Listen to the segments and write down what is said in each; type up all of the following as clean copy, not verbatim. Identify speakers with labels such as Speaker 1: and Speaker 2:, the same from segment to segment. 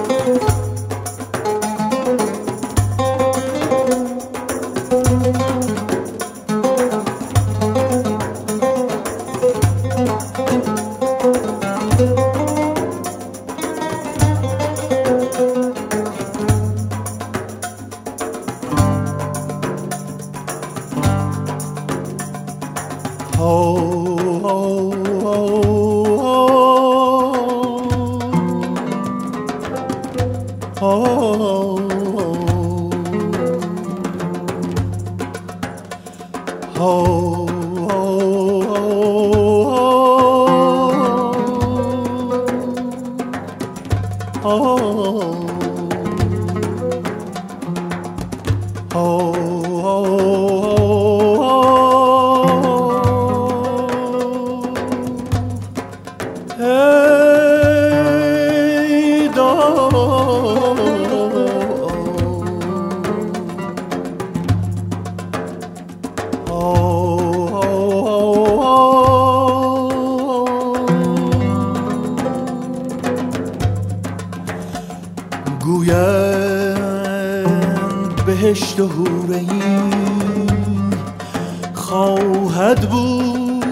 Speaker 1: گویند بهشت و حور عین خواهد بود،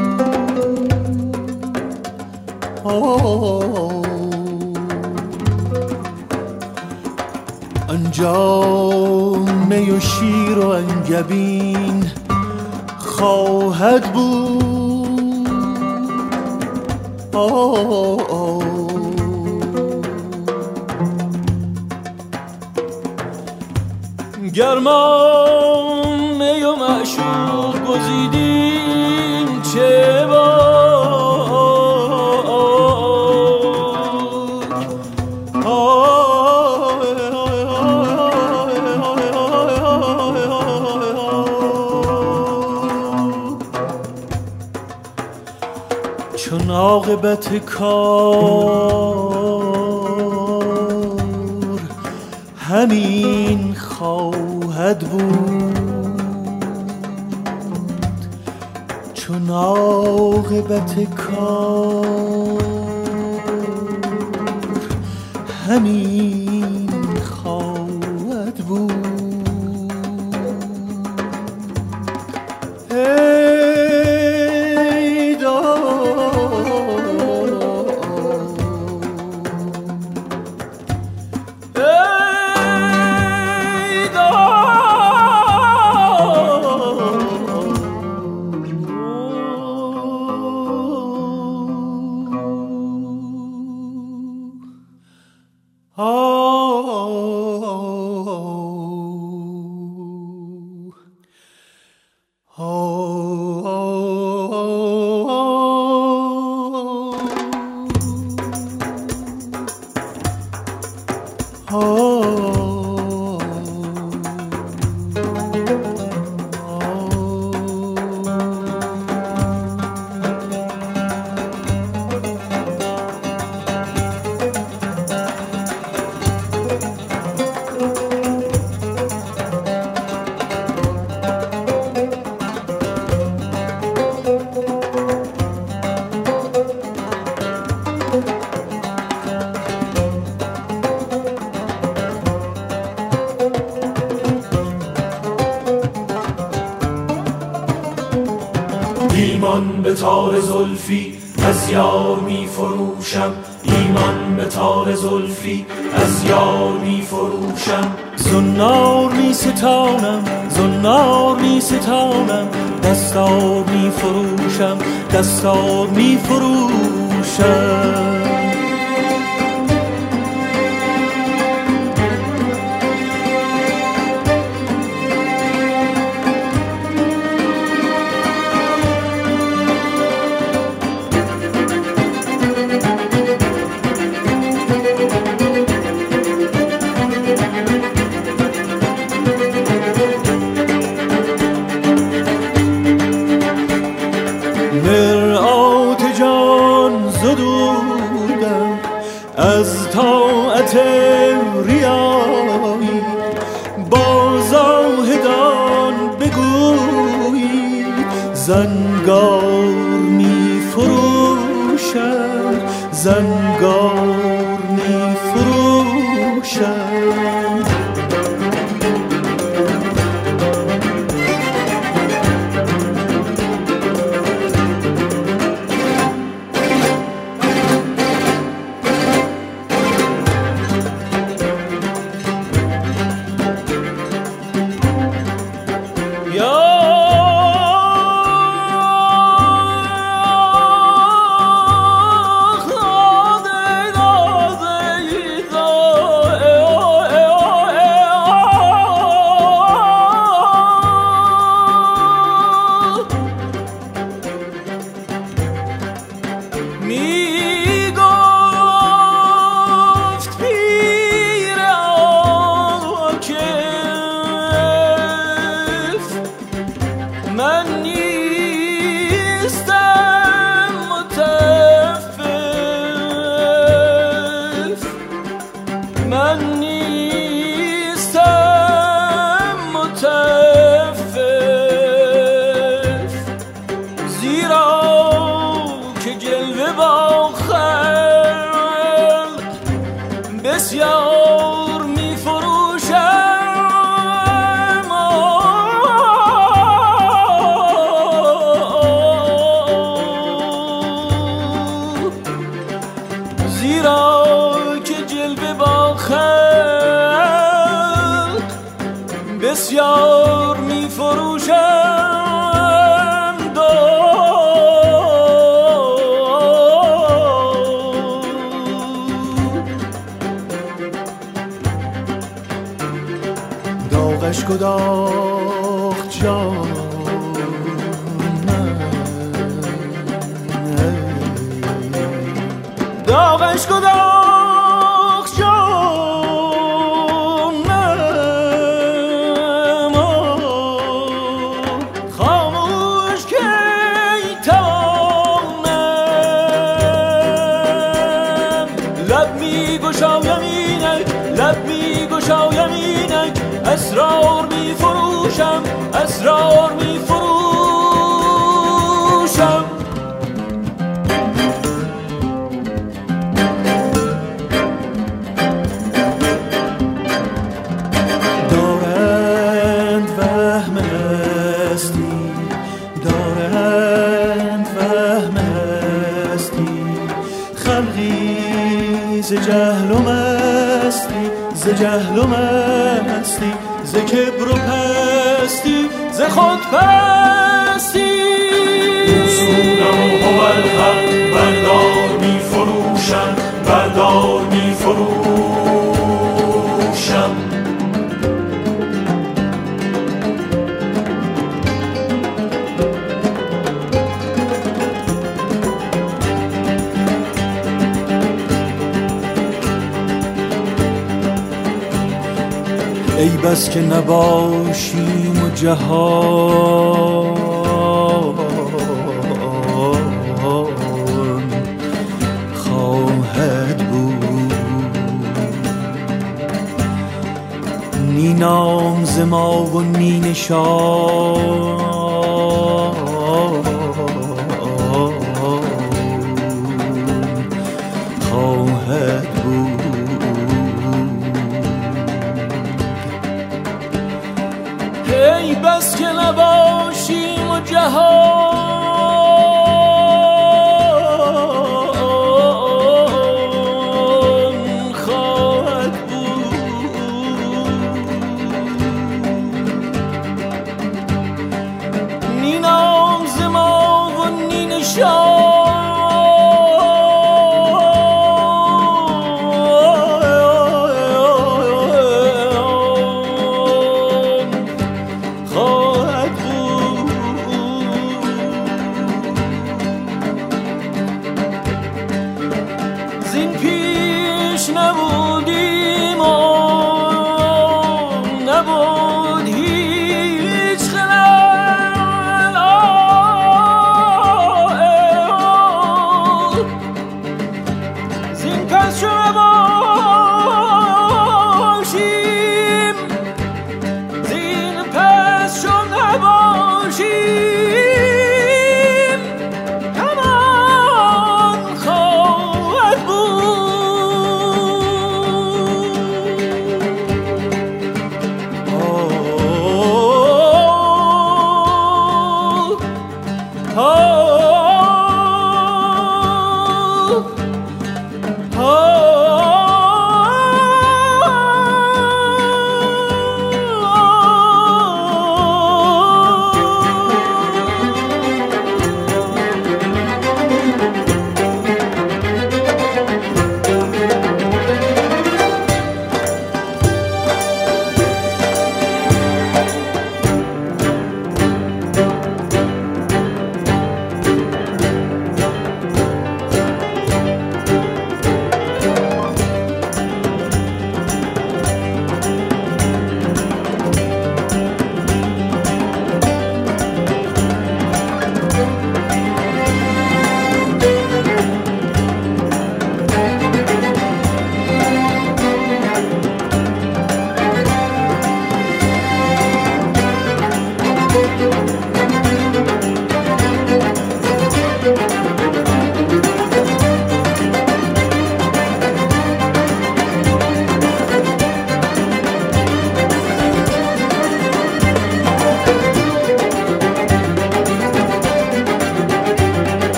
Speaker 1: آنجا می و شیر و انگبین خواهد بود. گرما می و معشوق گزیدیم چه چون عاقبت کار همین خواهد بود، چون عاقبت کار همین خواهد بود.
Speaker 2: ایمان به تار زلفی از یار می فروشم، ایمان به تار زلفی از یار می فروشم.
Speaker 1: زنار می ستانم، زنار می ستانم، دستار می فروشم، دستار می فروشم. مرآت جان زدودم از طاعت ریایی، با زاهدان بگویی زنگار می فروشم، زنگار می فروشم. بکشم.
Speaker 3: بسیار می فروشم، زیرا که جلوه با خلق بسیار می فروشم.
Speaker 1: داغش کداخت جان
Speaker 3: داغش کداخت جانم، خاموش که توانم لب می گشایم اینک، لب می گشایم اینک، اسرار می فروشم، اسرار می فروشم.
Speaker 1: دارند وهم هستی، دارند وهم هستی، خلقی ز جهل و مستی، ز جهل و مستی، ز کبر و پستی، ز خود پستی.
Speaker 2: رسولم هو الحق، بردار می فروشم، بردار می فروشم.
Speaker 1: ای بس که نباشیم و جهان خواهد بود، نی نام ز ما و نی نشان خواهد بود.
Speaker 3: ای بس که نباشیم و جهان